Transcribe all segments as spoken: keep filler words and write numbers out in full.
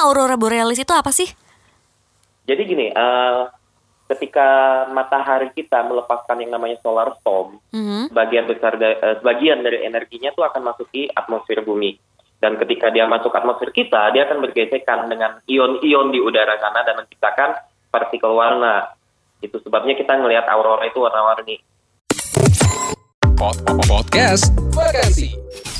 aurora borealis itu apa sih? Jadi gini, uh, ketika matahari kita melepaskan yang namanya solar storm, Mm-hmm. bagian besar da- uh, sebagian dari energinya tuh akan masuk di atmosfer bumi. Dan ketika dia masuk atmosfer kita, dia akan bergesekan dengan ion-ion di udara sana dan menciptakan partikel warna. Itu sebabnya kita ngelihat aurora itu warna-warni. Podcast Vakansi.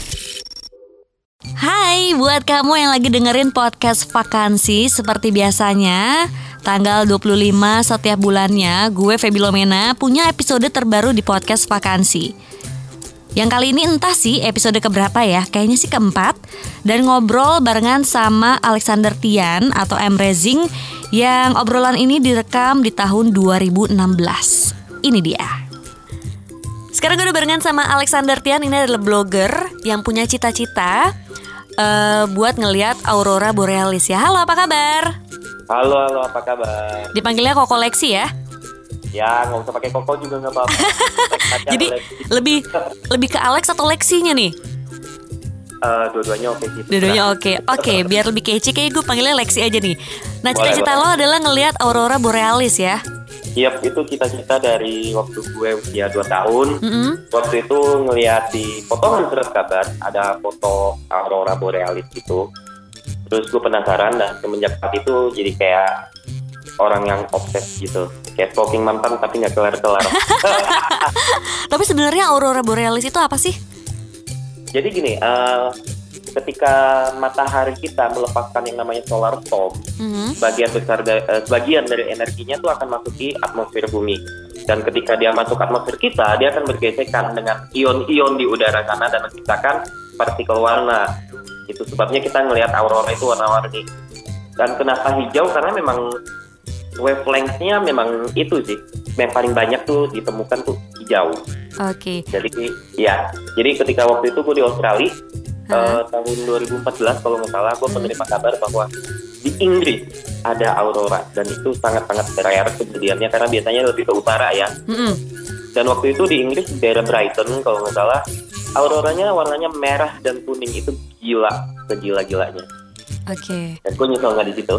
Hai, buat kamu yang lagi dengerin podcast Vakansi, seperti biasanya tanggal dua puluh lima setiap bulannya gue Feby Lomena punya episode terbaru di podcast Vakansi. Yang kali ini entah sih episode keberapa ya, kayaknya sih keempat. Dan ngobrol barengan sama Alexander Tian atau Amazing, yang obrolan ini direkam di tahun dua ribu enam belas. Ini dia. Sekarang gue udah barengan sama Alexander Tian. Ini adalah blogger yang punya cita-cita uh, buat ngelihat aurora borealis ya. Halo, apa kabar? Halo, halo, apa kabar? Dipanggilnya Koko Lexi ya? Ya, nggak usah pakai koko juga nggak apa-apa. Jadi lebih lebih ke Alex atau Lexinya nih? Uh, dua-duanya oke sih. Dua-duanya oke. Oke, biar lebih kece kayak gue panggilnya Lexi aja nih. Nah, Boleh, cita-cita boleh. lo adalah ngelihat aurora borealis ya? Yap, itu cita-cita dari waktu gue usia dua tahun. Mm-hmm. Waktu itu ngelihat di potongan surat kabar ada foto aurora borealis gitu. Terus gue penasaran dan semenjak saat itu jadi kayak orang yang obses gitu. Kayak stalking mantan tapi nggak kelar-kelar. Tapi sebenarnya aurora borealis itu apa sih? Jadi gini, uh, ketika matahari kita melepaskan yang namanya solar storm, Mm-hmm. bagian besar da- uh, sebagian dari energinya tuh akan masuk di atmosfer bumi. Dan ketika dia masuk atmosfer kita, dia akan bergesekan dengan ion-ion di udara sana dan menciptakan partikel warna. Itu sebabnya kita ngelihat aurora itu warna-warni. Dan kenapa hijau? Karena memang wavelength-nya memang itu sih. Yang paling banyak tuh ditemukan tuh hijau. Oke. Jadi ya, jadi ketika waktu itu gue di Australia, Hah? uh, tahun dua ribu empat belas kalau nggak salah, gue menerima kabar bahwa di Inggris ada aurora dan itu sangat-sangat rare kejadiannya karena biasanya lebih ke utara ya. Mm-mm. Dan waktu itu di Inggris di daerah Brighton kalau nggak salah, auroranya warnanya merah dan kuning, itu gila, segila-gilanya. Oke. Dan gue nyesel nggak di situ.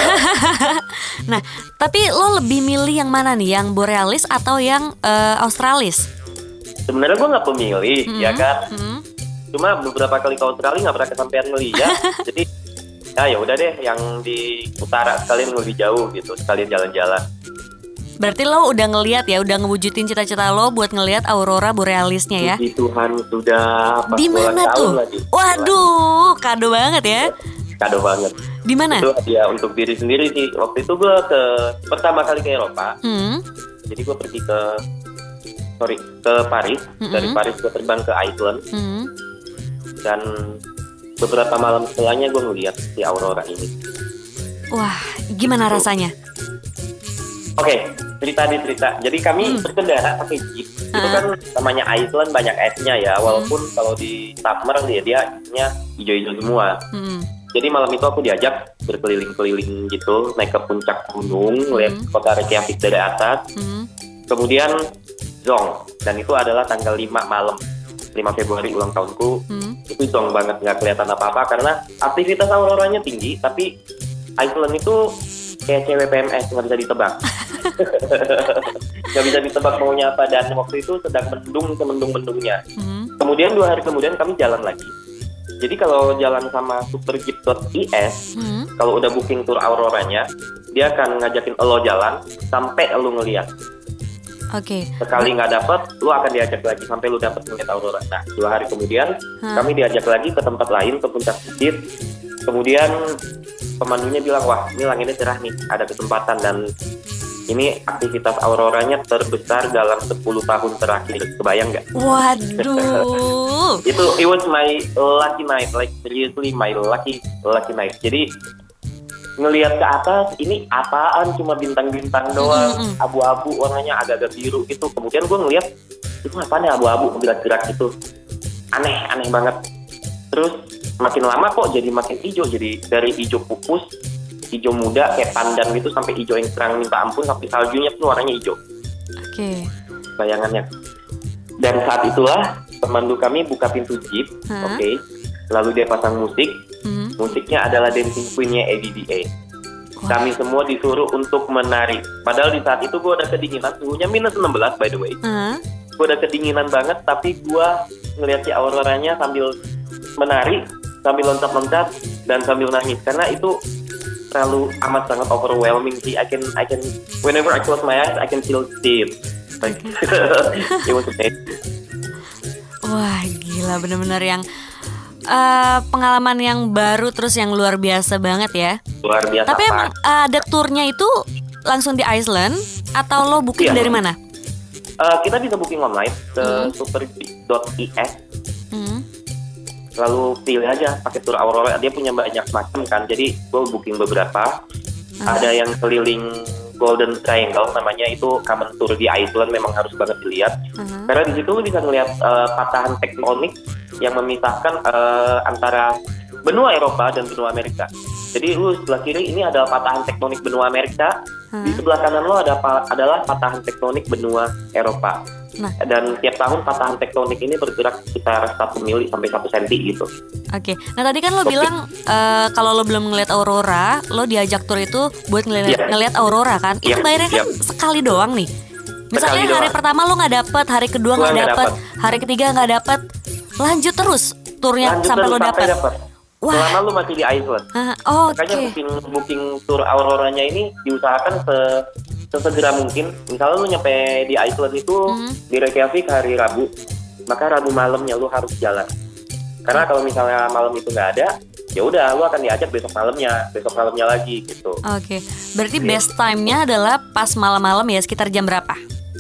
Nah, tapi lo lebih milih yang mana nih? Yang borealis atau yang uh, australis? Sebenarnya gue nggak pemilih, Mm-mm. ya kan. Mm-mm. Cuma beberapa kali ke Australia nggak pernah kesampean ngeliat. Jadi ya ya udah deh, yang di utara sekalian lebih jauh gitu, sekalian jalan-jalan. Berarti lo udah ngelihat ya, udah ngewujudin cita-cita lo buat ngelihat aurora borealisnya ya? Puji Tuhan sudah pas Di ulang mana tahun tuh? lagi. Waduh, kado banget ya. Kado banget. Di mana? Itu hadiah untuk diri sendiri sih. Waktu itu gue ke pertama kali ke Eropa. Hmm. Jadi gue pergi ke sorry ke Paris. Mm-mm. Dari Paris gue terbang ke Iceland. Hmm. Dan beberapa malam setelahnya gue ngeliat si aurora ini. Wah, gimana rasanya? Oke, cerita di cerita. Jadi kami Hmm. berkendara pakai jeep. Itu Ah. kan namanya Iceland banyak esnya ya. Walaupun kalau di summer ya dia esnya hijau-hijau semua. Hmm. Jadi malam itu aku diajak berkeliling-keliling gitu, naik ke puncak gunung, lihat kota Reykjavik dari atas. Hmm. Kemudian zong, dan itu adalah tanggal lima malam, lima Februari ulang tahunku. Hmm. Itu zong banget, nggak kelihatan apa-apa karena aktivitas auroranya tinggi, tapi Iceland itu kayak cewek P M S, nggak bisa ditebak. Nggak bisa ditebak maunya apa, dan waktu itu sedang mendung semendung-mendungnya. Hmm. Kemudian dua hari kemudian kami jalan lagi. Jadi kalau jalan sama superjeep dot i s, Hmm. kalau udah booking tour auroranya, dia akan ngajakin lo jalan sampai lo ngeliat. Oke. Sekali nggak dapet, lo akan diajak lagi sampai lo dapet ngeliat aurora. Nah, dua hari kemudian Hah? kami diajak lagi ke tempat lain, ke puncak bukit. Kemudian pemandunya bilang, wah ini langitnya cerah nih, ada kesempatan, dan ini aktivitas auroranya terbesar dalam sepuluh tahun terakhir. Kebayang nggak? Waduh. Itu it was my lucky night, like seriously my lucky lucky night. Jadi ngelihat ke atas, ini apaan, cuma bintang-bintang doang, Mm-mm. abu-abu warnanya agak-agak biru gitu. Kemudian gue ngelihat itu apaan ya, abu-abu gerak-gerak gitu, aneh aneh banget. Terus makin lama kok jadi makin hijau, jadi dari hijau pupus, hijau muda kayak pandan gitu, sampai hijau yang terang minta ampun, sampai saljunya pun warnanya hijau. Oke. Bayangannya. Dan saat itulah pemandu kami buka pintu jeep, Hah? oke. Lalu dia pasang musik, Hmm. Musiknya adalah Dancing Queen-nya A B B A. Kami semua disuruh untuk menari. Padahal di saat itu gue udah kedinginan, suhunya minus enam belas by the way. Uh. Gue udah kedinginan banget, tapi gue ngeliat si Auroranya sambil menari, sambil loncat-loncat, dan sambil nangis. Karena itu terlalu amat sangat overwhelming sih. I can, I can, whenever I close my eyes, I can still see it. Like, it was amazing. Wah gila, bener-bener yang uh, pengalaman yang baru terus yang luar biasa banget ya. Luar biasa. Tapi emang uh, ada turnya itu langsung di Iceland atau lo booking Iya. dari mana? Uh, kita bisa booking online ke Hmm. superbeach dot i s. Hmm. Lalu pilih aja pakai tur Aurora. Dia punya banyak macam kan. Jadi gue booking beberapa. Hmm. Ada yang keliling Golden Triangle namanya, itu common tour di Iceland, memang harus banget dilihat. Uh-huh. Karena di situ lu bisa ngeliat uh, patahan tektonik yang memisahkan uh, antara benua Eropa dan benua Amerika. Jadi lu sebelah kiri ini adalah patahan tektonik benua Amerika, Hmm. di sebelah kanan lo ada pa- adalah patahan tektonik benua Eropa. Nah. Dan tiap tahun patahan tektonik ini bergerak sekitar satu mili sampai satu senti gitu. Oke, nah tadi kan lo bilang uh, kalau lo belum ngeliat aurora, lo diajak tur itu buat ngeliat, Iya. ngeliat aurora kan? Itu Iya, bayarnya kan iya. sekali doang nih. Misalnya Sekali hari doang. pertama lo nggak dapet, hari kedua Gua nggak nggak dapet, dapet. hari ketiga nggak dapet, lanjut terus turnya Lanjut sampai terus lo dapet. dapet. Wah. Selama lu masih di Iceland. Ah, oh, Oke. Makanya booking booking tour Auroranya ini diusahakan se sesegera mungkin. Misalnya lu nyampe di Iceland itu Hmm. di Reykjavik hari Rabu, maka Rabu malamnya lu harus jalan. Karena kalau misalnya malam itu nggak ada, ya udah lu akan diajak besok malamnya, besok malamnya lagi gitu. Oke, berarti Iya. best time-nya adalah pas malam-malam ya, sekitar jam berapa?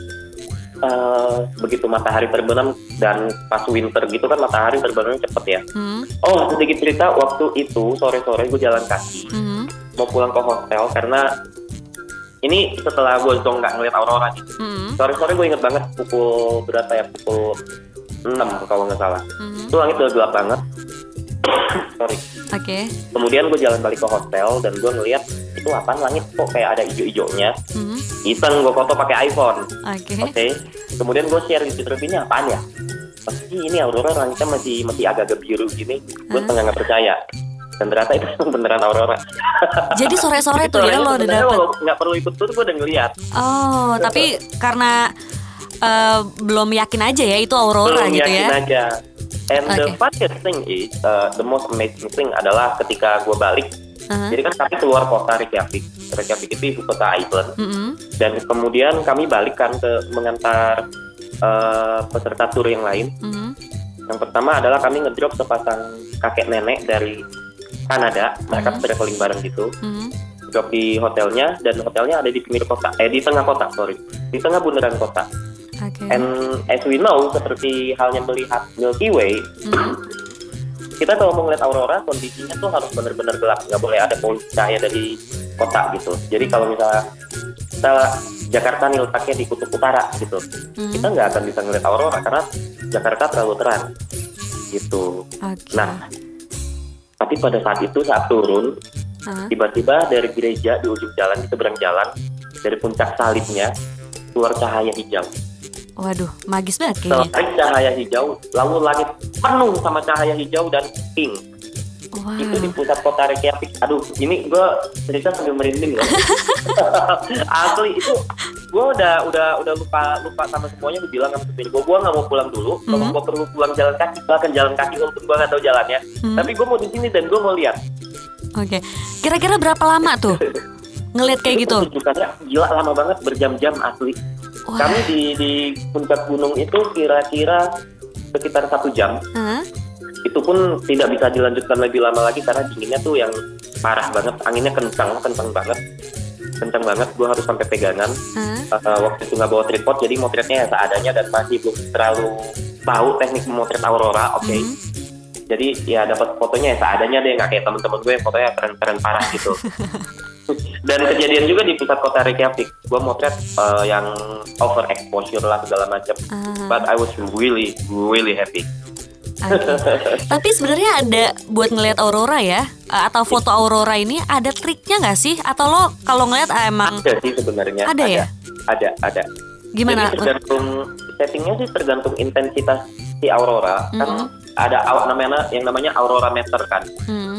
Eh, begitu matahari terbenam, dan pas winter gitu kan matahari terbenamnya cepet ya. Hmm. Oh, sedikit cerita, waktu itu sore-sore gue jalan kaki Hmm. mau pulang ke hotel karena ini setelah gue dong nggak ngeliat aurora nih. Hmm. Sore-sore gue inget banget pukul berapa ya, pukul enam kalau nggak salah. Hmm. Itu langit udah gelap banget. Sorry. Oke. Kemudian gue jalan balik ke hotel dan gue ngeliat itu apaan, langit kok kayak ada ijo-ijonya. Hmm. Iseng gue foto pakai iPhone. Oke. Oke. Kemudian gue share di Twitter, ini apaan ya? Pasti ini aurora, langitnya masih masih agak-agak biru gini. Gue Hah? setengah nggak percaya. Dan ternyata itu beneran aurora. Jadi sore-sore tuh ya lo udah Sebenarnya dapet. walau nggak perlu ikut tur, gue udah ngeliat. Oh, tapi karena eh, belum yakin aja ya itu aurora Belum gitu yakin ya. aja. And the Oke. funniest thing is, uh, the most amazing thing adalah ketika gue balik. Uh-huh. Jadi kan kami keluar kota Reykjavik. Reykjavik itu ibu kota Iceland. Mm-mm. Dan kemudian kami balik kan ke mengantar uh, peserta tur yang lain. Mhm. Yang pertama adalah kami ngedrop sepasang kakek nenek dari Kanada. Mereka Hmm. traveling bareng gitu. Mhm. Drop di hotelnya, dan hotelnya ada di pinggir kota. Eh di tengah kota, sorry. Di tengah bundaran kota. Oke. And as we know, seperti halnya melihat Milky Way, Mhm. kita kalau mau ngeliat aurora, kondisinya tuh harus benar-benar gelap, nggak boleh ada polusi cahaya dari kota gitu. Jadi kalau misalnya kita Jakarta nih letaknya di kutub utara gitu, Mhm. kita nggak akan bisa ngeliat aurora karena Jakarta terlalu terang gitu. Oke. Nah, tapi pada saat itu saat turun, Hah? tiba-tiba dari gereja di ujung jalan, di seberang jalan, dari puncak salibnya keluar cahaya hijau. Waduh, magis banget kayaknya. Selain cahaya hijau, lalu langit penuh sama cahaya hijau dan pink. Wow. Itu di pusat kota Reykjavik. Aduh, ini gue cerita sambil merinding loh. Asli itu gue udah udah udah lupa lupa sama semuanya. Gue bilang sama supir gue, gue nggak mau pulang dulu. Kalau Mhm. gue perlu pulang jalan kaki, gue akan jalan kaki walaupun gue nggak tahu jalannya. Mhm. Tapi gue mau di sini dan gue mau lihat. Oke. Kira-kira berapa lama tuh ngeliat kayak gitu? Itu pertunjukannya gila, lama banget, berjam-jam asli. Wah. Kami di di puncak gunung itu kira-kira sekitar satu jam. Hah? Itu pun tidak bisa dilanjutkan lebih lama lagi karena dinginnya tuh yang parah banget, anginnya kencang, kencang banget, kencang banget. Gue harus sampai pegangan. Hah? Uh, waktu itu nggak bawa tripod, jadi motretnya ya seadanya dan masih belum terlalu tahu teknik memotret aurora. Oke, Mhm. jadi ya dapat fotonya ya seadanya deh, nggak kayak temen-temen gue yang fotonya keren-keren parah gitu. Dan kejadian juga di pusat kota Reykjavik, gue motret uh, yang overexposure lah segala macam. Ah. But I was really really happy. Oke. Tapi sebenarnya ada buat ngelihat aurora ya, eh, atau foto aurora ini ada triknya nggak sih? Atau lo kalau ngelihat ah, emang Ada sih sebenarnya. Ada ya? Ada, ada. gimana? Jadi tergantung settingnya sih, tergantung intensitas si aurora. Kan Mhm. ada au- namanya yang namanya aurora meter kan. Hmm.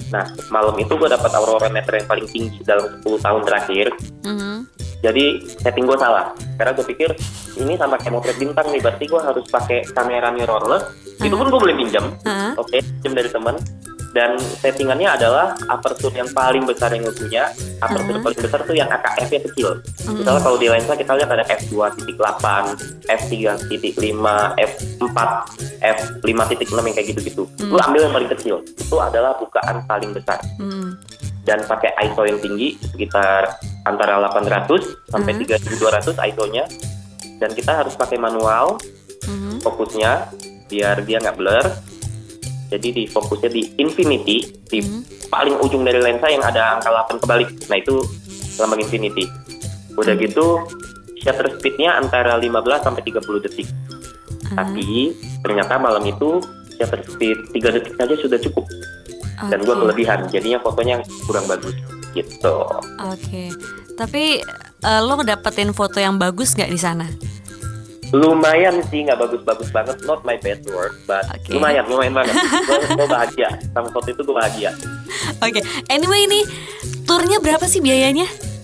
Nah, malam itu gue dapat aurora meter yang paling tinggi dalam sepuluh tahun terakhir. Mm-hmm. Jadi setting gue salah. Karena gue pikir ini sama kayak motret bintang nih, berarti gue harus pakai kamera mirrorless. Uh-huh. Itu pun gue boleh pinjam. Uh-huh. Oke, okay, pinjam dari teman. Dan settingannya adalah aperture yang paling besar yang gue punya. Aperture uh-huh. paling besar tuh yang A K F-nya kecil. Uh-huh. Misalnya kalau di lensa kita lihat ada f dua titik delapan, f tiga titik lima, f empat, f lima titik enam yang kayak gitu-gitu. Uh-huh. Lu ambil yang paling kecil. Itu adalah bukaan paling besar. Uh-huh. Dan pakai I S O yang tinggi sekitar antara delapan ratus sampai uh-huh. tiga ribu dua ratus I S O-nya. Dan kita harus pakai manual uh-huh. fokusnya biar dia nggak blur. Jadi di fokusnya di infinity, di hmm. paling ujung dari lensa yang ada angka delapan kebalik. Nah itu lambang infinity. Udah hmm. gitu shutter speed-nya antara lima belas sampai tiga puluh detik. Hmm. Tapi ternyata malam itu shutter speed tiga detik saja sudah cukup. Okay. Dan gue kelebihan, jadinya fotonya kurang bagus gitu. Oke. Okay. Tapi uh, lo ngedapetin foto yang bagus nggak di sana? Lumayan sih, nggak bagus-bagus banget, not my best work, but okay. lumayan, lumayan banget. Gue bahagia, sama foto itu gue bahagia. Oke, okay. Anyway nih, turnya berapa sih biayanya?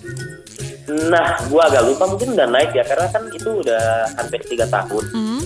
Nah, gue agak lupa, mungkin udah naik ya, karena kan itu udah hampir tiga tahun. Mm-hmm.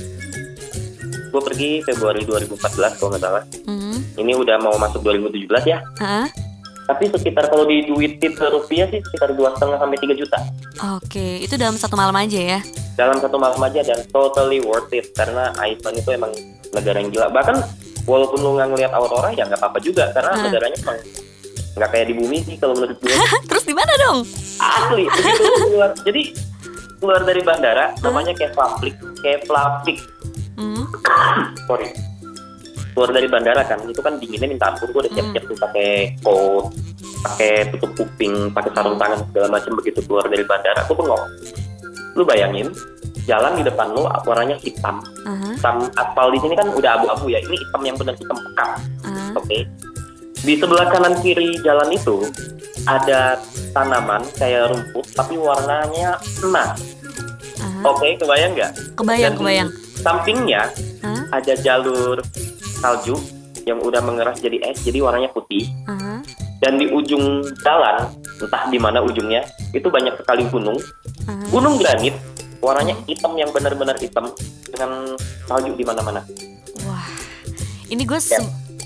Gue pergi Februari dua ribu empat belas kalau nggak salah. Mm-hmm. Ini udah mau masuk dua ribu tujuh belas ya. Uh-huh. Tapi sekitar kalau diduitin ke rupiah sih sekitar dua setengah sampai tiga juta. Oke, itu dalam satu malam aja ya? Dalam satu malam aja dan totally worth it karena Iceland itu emang negara yang gila. Bahkan walaupun lu nggak ngeliat aurora ya nggak apa-apa juga karena hmm. negaranya emang nggak kayak di bumi sih kalau menurut gue. Terus di mana dong? Asli, begitu keluar. Jadi keluar dari bandara hmm. namanya Keflavik, Keflavik. Hmm. Sorry. Keluar dari bandara kan, itu kan dinginnya minta ampun. Gue udah siap-siap tuh pakai coat, pakai tutup kuping, pakai sarung tangan segala macam begitu keluar dari bandara. Gue bengok. Lu bayangin, jalan di depan lu warnanya hitam. Uh-huh. Hitam aspal di sini kan udah abu-abu ya. Ini hitam yang benar hitam pekat. Uh-huh. Oke. Okay. Di sebelah kanan kiri jalan itu ada tanaman kayak rumput tapi warnanya emas. Uh-huh. Oke, okay, kebayang nggak? Kebayang, Dan kebayang. Sampingnya uh-huh. ada jalur salju yang udah mengeras jadi es, jadi warnanya putih. Uh-huh. Dan di ujung jalan, entah di mana ujungnya, itu banyak sekali gunung. Uh-huh. Gunung granit, warnanya hitam yang benar-benar hitam dengan salju di mana-mana. Wah, ini gue se-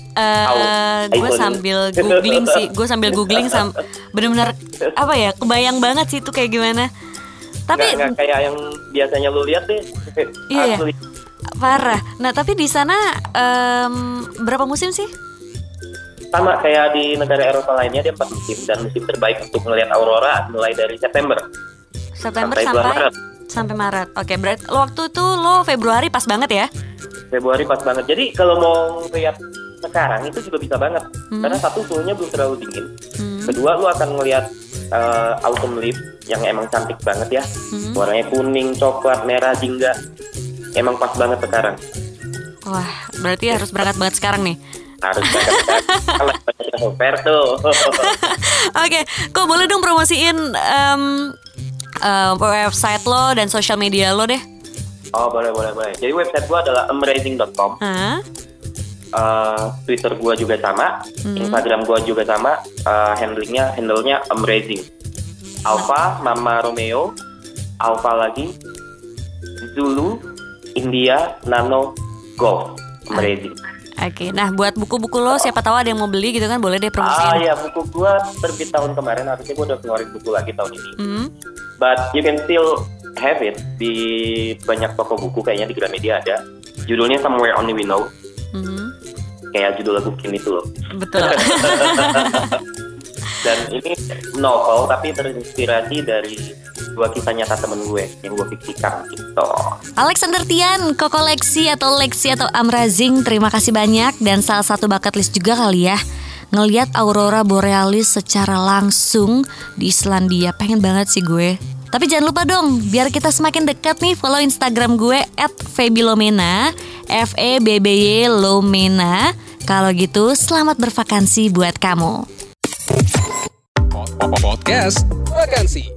uh, gue sambil googling sih, gue sambil googling sam, benar-benar apa ya, kebayang banget sih itu kayak gimana. Tapi nggak kayak yang biasanya lu lihat deh. Iya. Asli. Parah. Nah tapi di sana um, berapa musim sih? Sama kayak di negara Eropa lainnya dia empat musim dan musim terbaik untuk melihat aurora mulai dari September. September sampai sampai Maret. Sampai Maret. Oke, berarti waktu itu lo Februari pas banget ya? Februari pas banget. Jadi kalau mau lihat sekarang itu juga bisa banget. Hmm. Karena satu suhunya belum terlalu dingin. Hmm. Kedua lo akan melihat uh, autumn leaf yang emang cantik banget ya. Hmm. Warnanya kuning, coklat, merah, jingga. Emang pas banget sekarang. Wah, berarti harus berangkat banget sekarang nih. Harus berangkat sekarang. Kalau fair tuh. Oke, kok boleh dong promosiin um, uh, website lo dan social media lo deh? Oh, boleh, boleh, boleh. Jadi website gua adalah amazing dot com. Huh? Uh, Twitter gua juga sama, hmm. Instagram gua juga sama. Uh, handlingnya, handle-nya amazing. Alpha, Mama Romeo, Alpha lagi, Zulu, India, Nano, Golf, amazing. Oke, okay. Nah buat buku-buku lo siapa tahu ada yang mau beli gitu kan, boleh deh promosiin. Ah ya, buku gua terbit tahun kemarin, harusnya gua udah keluarin buku lagi tahun ini. Mm. But you can still have it di banyak toko buku, kayaknya di Gramedia ada. Judulnya Somewhere Only We Know. Mm. Kayak judul lagu Kim itu loh. Betul. Dan ini novel tapi terinspirasi dari dua kisah nyata temen gue yang gue fiksikan gitu. Alexander Tian, Kokoleksi atau Lexi atau Amrazing, terima kasih banyak. Dan salah satu bucket list juga kali ya, ngelihat aurora borealis secara langsung di Islandia. Pengen banget sih gue. Tapi jangan lupa dong, biar kita semakin dekat nih, follow Instagram gue at febilomena, F E B B Y Lomena. Kalau gitu selamat bervakansi buat kamu. Podcast Vakansi.